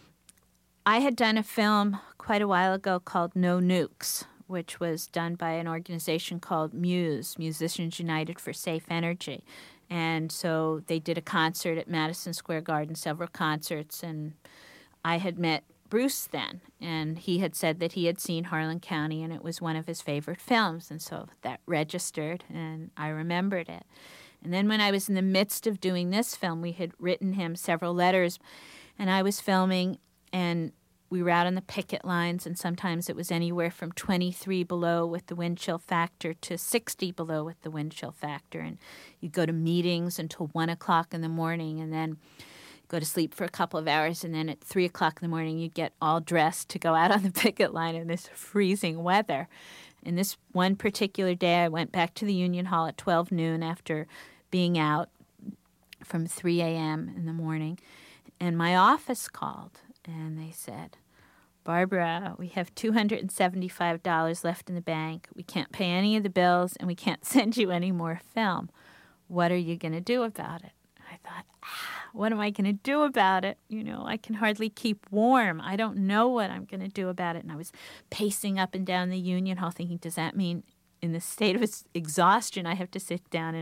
I had done a film quite a while ago called No Nukes, which was done by an organization called Muse, Musicians United for Safe Energy. And so they did a concert at Madison Square Garden, several concerts, and I had met Bruce then, and he had said that he had seen Harlan County and it was one of his favorite films, and so that registered, and I remembered it. And then when I was in the midst of doing this film, we had written him several letters, and I was filming, and we were out on the picket lines, and sometimes it was anywhere from twenty-three below with the wind chill factor to sixty below with the wind chill factor. And you'd go to meetings until one o'clock in the morning and then go to sleep for a couple of hours. And then at three o'clock in the morning, you'd get all dressed to go out on the picket line in this freezing weather. And this one particular day, I went back to the Union Hall at twelve noon after being out from three a.m. in the morning. And my office called, and they said, Barbara, we have two hundred seventy-five dollars left in the bank. We can't pay any of the bills, and we can't send you any more film. What are you going to do about it? I thought, ah, what am I going to do about it? You know, I can hardly keep warm. I don't know what I'm going to do about it. And I was pacing up and down the Union Hall thinking, does that mean in the state of exhaustion I have to sit down and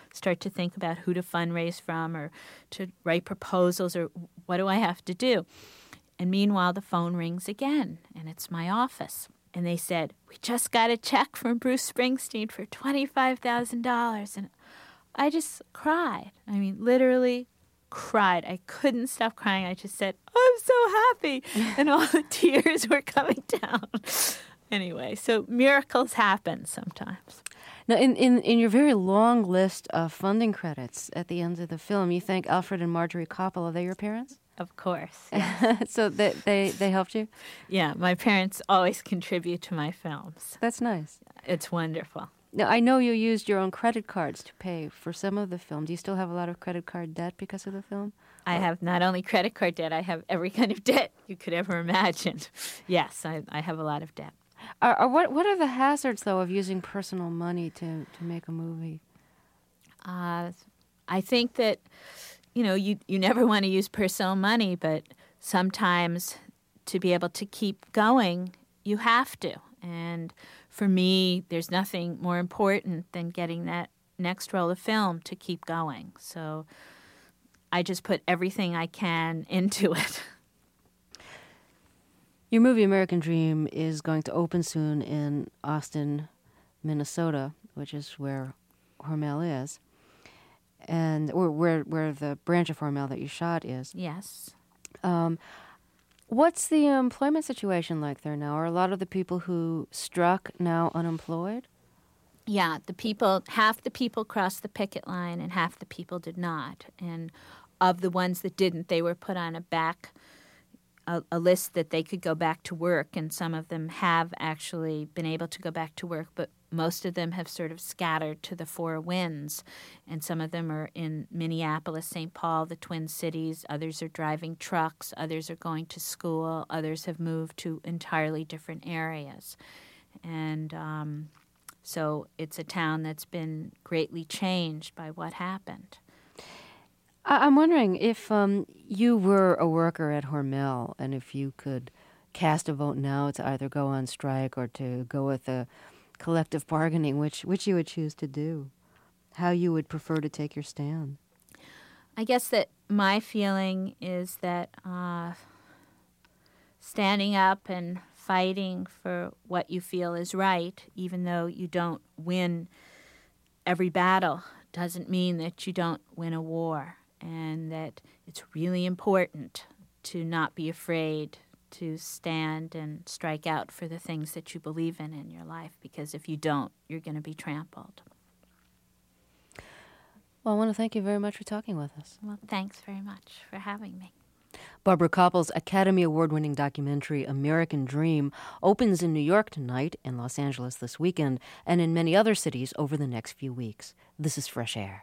start to think about who to fundraise from or to write proposals or what do I have to do. And meanwhile, the phone rings again, and it's my office. And they said, we just got a check from Bruce Springsteen for twenty-five thousand dollars. And I just cried. I mean, literally cried. I couldn't stop crying. I just said, I'm so happy. And all the tears were coming down. Anyway, so miracles happen sometimes. Now, in, in, in your very long list of funding credits at the end of the film, you thank Alfred and Marjorie Koppel. Are they your parents? Of course. Yes. So they, they, they helped you? Yeah, my parents always contribute to my films. That's nice. It's wonderful. Now, I know you used your own credit cards to pay for some of the film. Do you still have a lot of credit card debt because of the film? I or? have not only credit card debt, I have every kind of debt you could ever imagine. Yes, I, I have a lot of debt. Are, are, what, what are the hazards, though, of using personal money to, to make a movie? Uh, I think that... You know, you, you never want to use personal money, but sometimes to be able to keep going, you have to. And for me, there's nothing more important than getting that next roll of film to keep going. So I just put everything I can into it. Your movie, American Dream, is going to open soon in Austin, Minnesota, which is where Hormel is. And or where where the branch of Hormel that you shot is. Yes. Um, what's the employment situation like there now? Are a lot of the people who struck now unemployed? Yeah, the people, half the people crossed the picket line and half the people did not. And of the ones that didn't, they were put on a back, a, a list that they could go back to work. And some of them have actually been able to go back to work, but most of them have sort of scattered to the four winds, and some of them are in Minneapolis, Saint Paul, the Twin Cities. Others are driving trucks. Others are going to school. Others have moved to entirely different areas. And um, so it's a town that's been greatly changed by what happened. I'm wondering if um, you were a worker at Hormel and if you could cast a vote now to either go on strike or to go with a collective bargaining, which which you would choose to do, how you would prefer to take your stand. I guess that my feeling is that uh, standing up and fighting for what you feel is right, even though you don't win every battle, doesn't mean that you don't win a war, and that it's really important to not be afraid to stand and strike out for the things that you believe in in your life, because if you don't, you're going to be trampled. Well, I want to thank you very much for talking with us. Well, thanks very much for having me. Barbara Koppel's Academy Award-winning documentary American Dream opens in New York tonight, in Los Angeles this weekend, and in many other cities over the next few weeks. This is Fresh Air.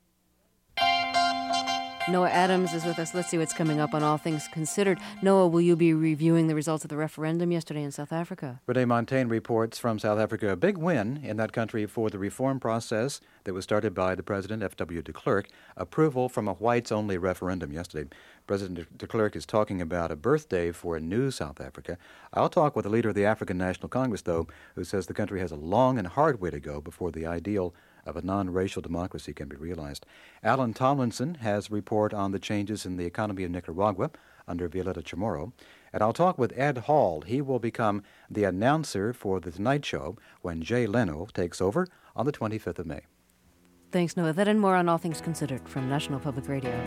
Noah Adams is with us. Let's see what's coming up on All Things Considered. Noah, will you be reviewing the results of the referendum yesterday in South Africa? Renee Montaigne reports from South Africa a big win in that country for the reform process that was started by the President, F W de Klerk, approval from a whites-only referendum yesterday. President de Klerk is talking about a birthday for a new South Africa. I'll talk with the leader of the African National Congress, though, who says the country has a long and hard way to go before the ideal of a non-racial democracy can be realized. Alan Tomlinson has a report on the changes in the economy of Nicaragua under Violeta Chamorro. And I'll talk with Ed Hall. He will become the announcer for The Tonight Show when Jay Leno takes over on the twenty-fifth of May. Thanks, Noah. That and more on All Things Considered from National Public Radio.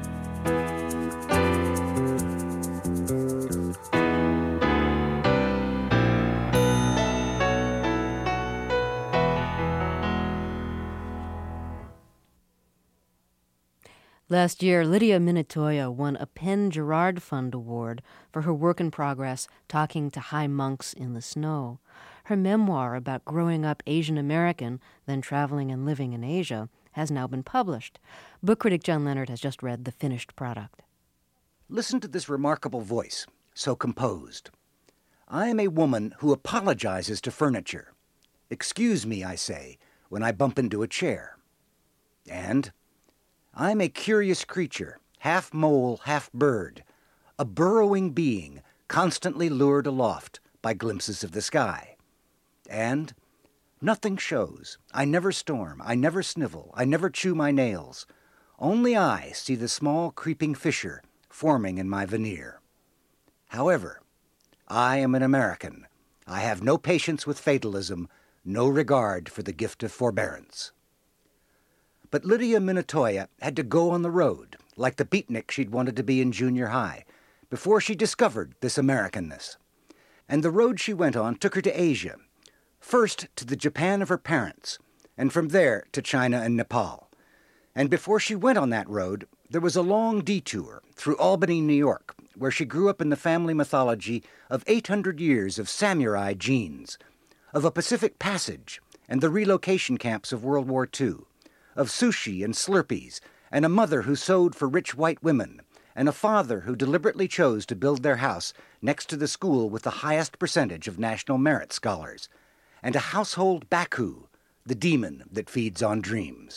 Last year, Lydia Minatoya won a Penn Gerard Fund Award for her work in progress, Talking to High Monks in the Snow. Her memoir about growing up Asian American, then traveling and living in Asia, has now been published. Book critic John Leonard has just read the finished product. Listen to this remarkable voice, so composed. I am a woman who apologizes to furniture. Excuse me, I say, when I bump into a chair. And I'm a curious creature, half mole, half bird, a burrowing being constantly lured aloft by glimpses of the sky. And Nothing shows. I never storm. I never snivel. I never chew my nails. Only I see the small creeping fissure forming in my veneer. However, I am an American. I have no patience with fatalism, no regard for the gift of forbearance. But Lydia Minatoya had to go on the road, like the beatnik she'd wanted to be in junior high, before she discovered this Americanness. And the road she went on took her to Asia, first to the Japan of her parents, and from there to China and Nepal. And before she went on that road, there was a long detour through Albany, New York, where she grew up in the family mythology of eight hundred years of samurai genes, of a Pacific Passage and the relocation camps of World War Two, of sushi and Slurpees, and a mother who sewed for rich white women, and a father who deliberately chose to build their house next to the school with the highest percentage of national merit scholars, and a household Baku, the demon that feeds on dreams.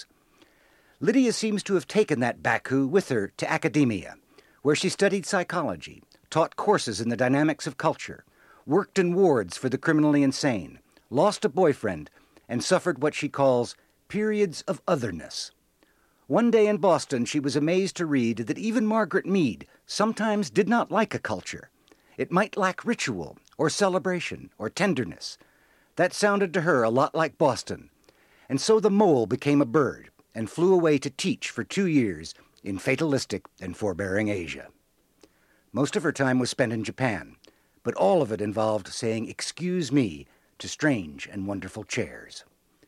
Lydia seems to have taken that Baku with her to academia, where she studied psychology, taught courses in the dynamics of culture, worked in wards for the criminally insane, lost a boyfriend, and suffered what she calls periods of otherness. One day in Boston, she was amazed to read that even Margaret Mead sometimes did not like a culture. It might lack ritual, or celebration, or tenderness. That sounded to her a lot like Boston. And so the mole became a bird and flew away to teach for two years in fatalistic and forbearing Asia. Most of her time was spent in Japan, but all of it involved saying "excuse me" to strange and wonderful chairs.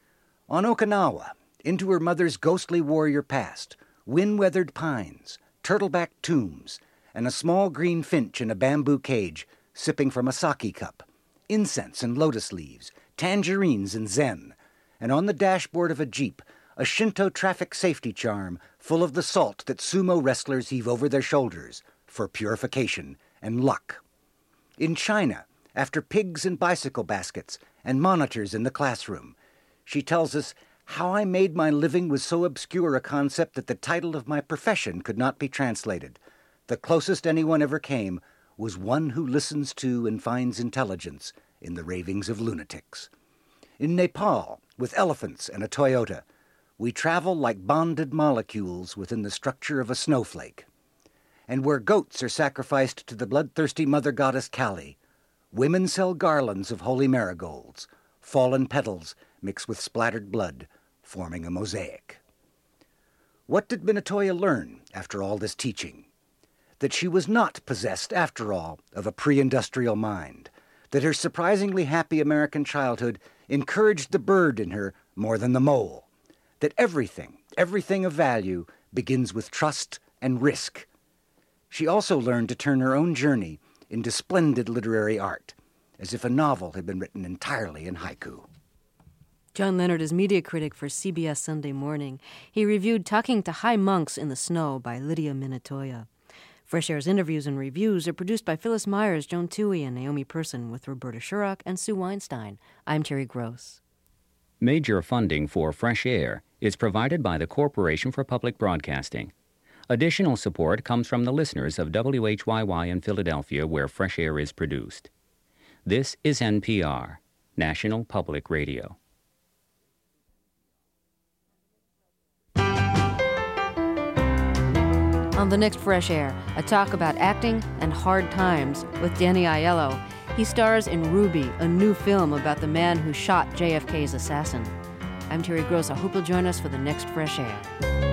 On Okinawa, into her mother's ghostly warrior past, wind-weathered pines, turtleback tombs, and a small green finch in a bamboo cage sipping from a sake cup, incense and lotus leaves, tangerines and zen, and on the dashboard of a Jeep, a Shinto traffic safety charm full of the salt that sumo wrestlers heave over their shoulders for purification and luck. In China, after pigs and bicycle baskets and monitors in the classroom, she tells us, "How I made my living was so obscure a concept that the title of my profession could not be translated. The closest anyone ever came was one who listens to and finds intelligence in the ravings of lunatics. In Nepal, with elephants and a Toyota, we travel like bonded molecules within the structure of a snowflake. And where goats are sacrificed to the bloodthirsty mother goddess Kali, women sell garlands of holy marigolds, fallen petals mixed with splattered blood, forming a mosaic." What did Minatoya learn after all this teaching? That she was not possessed, after all, of a pre-industrial mind, that her surprisingly happy American childhood encouraged the bird in her more than the mole, that everything, everything of value begins with trust and risk. She also learned to turn her own journey into splendid literary art, as if a novel had been written entirely in haiku. John Leonard is media critic for C B S Sunday Morning. He reviewed Talking to High Monks in the Snow by Lydia Minatoya. Fresh Air's interviews and reviews are produced by Phyllis Myers, Joan Toohey, and Naomi Person, with Roberta Shurock and Sue Weinstein. I'm Terry Gross. Major funding for Fresh Air is provided by the Corporation for Public Broadcasting. Additional support comes from the listeners of W H Y Y in Philadelphia, where Fresh Air is produced. This is N P R, National Public Radio. On the next Fresh Air, a talk about acting and hard times with Danny Aiello. He stars in Ruby, a new film about the man who shot J F K's assassin. I'm Terry Gross. I hope you'll join us for the next Fresh Air.